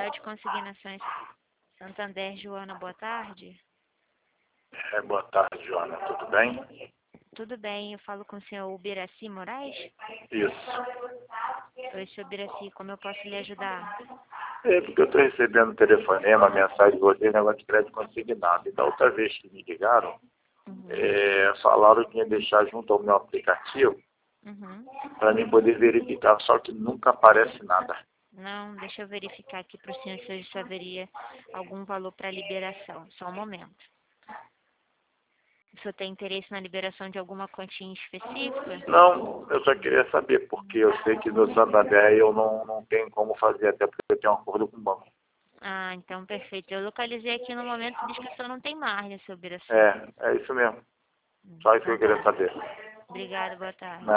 Central de Consignações Santander, Joana, boa tarde. Boa tarde, Joana. Tudo bem? Tudo bem, eu falo com o senhor Ubiraci Moraes? Isso. Oi, senhor Ubiraci, como eu posso lhe ajudar? Porque eu estou recebendo telefonema, mensagem de vocês, negócio de crédito consignado. E da outra vez que me ligaram, falaram que ia deixar junto ao meu aplicativo para mim poder verificar, só que nunca aparece nada. Não, deixa eu verificar aqui para o senhor se hoje haveria algum valor para liberação. Só um momento. O senhor tem interesse na liberação de alguma quantia específica? Não, eu só queria saber, porque eu sei que no Santander eu não tenho como fazer, até porque eu tenho um acordo com o banco. Ah, então perfeito. Eu localizei aqui no momento que diz que o senhor não tem margem, seu Ubiraci. É isso mesmo. Só isso que eu queria saber. Obrigada, boa tarde.